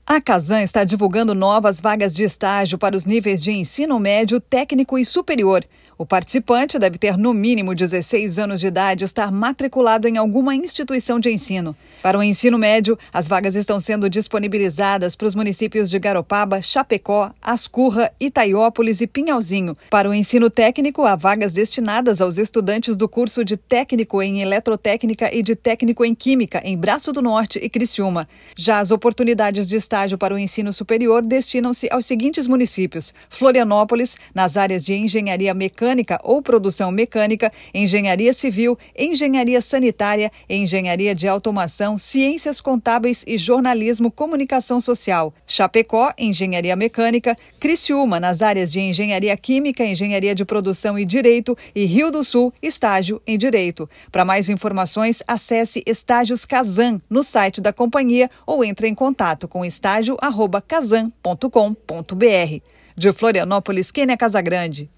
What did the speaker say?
A Casan está divulgando novas vagas de estágio para os níveis de ensino médio, técnico e superior. O participante deve ter no mínimo 16 anos de idade e estar matriculado em alguma instituição de ensino. Para o ensino médio, as vagas estão sendo disponibilizadas para os municípios de Garopaba, Chapecó, Ascurra, Itaiópolis e Pinhalzinho. Para o ensino técnico, há vagas destinadas aos estudantes do curso de técnico em eletrotécnica e de técnico em química em Braço do Norte e Criciúma. Já as oportunidades de estágio para o ensino superior destinam-se aos seguintes municípios: Florianópolis, nas áreas de engenharia mecânica ou produção mecânica, engenharia civil, engenharia sanitária, engenharia de automação, ciências contábeis e jornalismo, comunicação social. Chapecó, engenharia mecânica, Criciúma, nas áreas de engenharia química, engenharia de produção e direito, e Rio do Sul, estágio em direito. Para mais informações, acesse Estágios Casan no site da companhia ou entre em contato com estágio@casan.com.br. De Florianópolis, Kênia Casagrande.